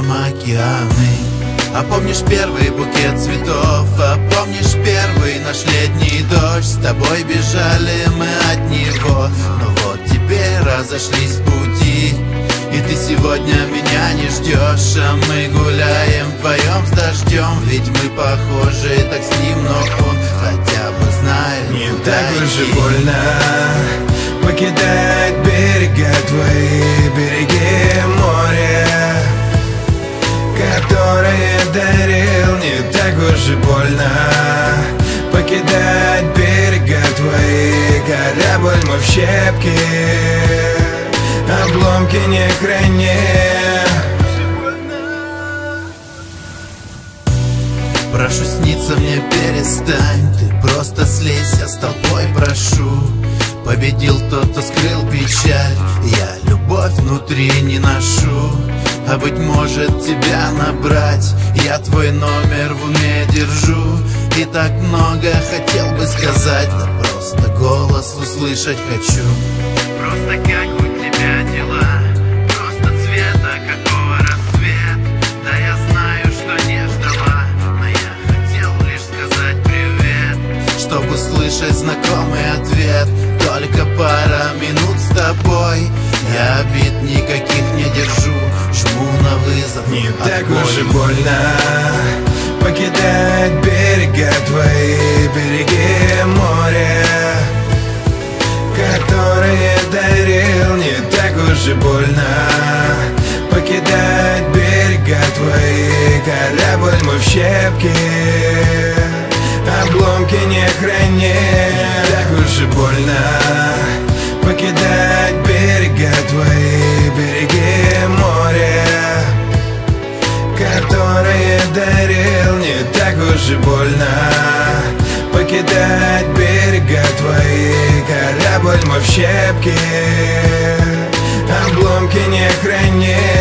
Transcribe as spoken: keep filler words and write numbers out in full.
морем океаны. А помнишь первый букет цветов? А помнишь первый наш летний дождь? С тобой бежали мы от него, но вот теперь разошлись пути. И ты сегодня меня не ждешь, а мы гуляем вдвоем с дождем. Ведь мы похожи так с ним, но он хотя бы знает, не так уж и больно покидать берега твои, береги моря, которое дарил. Не так уж и больно покидать берега твои, корабль мой в щепки, обломки не храни. Прошу сниться мне, перестань, ты просто слезь, я с тобой прошу. Победил тот, кто скрыл печаль, я любовь внутри не ношу. А быть может тебя набрать, я твой номер в уме держу. И так много хотел бы сказать, да просто голос услышать хочу. Просто как у тебя дела, просто цвета какого рассвет. Да я знаю, что не ждала, но я хотел лишь сказать привет. Чтобы услышать знакомый ответ, только пара минут с тобой. Я обид никаких не держу, жму на вызов. Не так уж и больно покидать берега твои, береги моря, которое дарил. Не так уж и больно покидать берега твои, корабль мой в щепки, обломки не храни. Не так уж и больно покидать берега твои, береги моря, которое дарил. Не так уж и больно покидать берега твои, корабль мой в щепки, обломки не храни.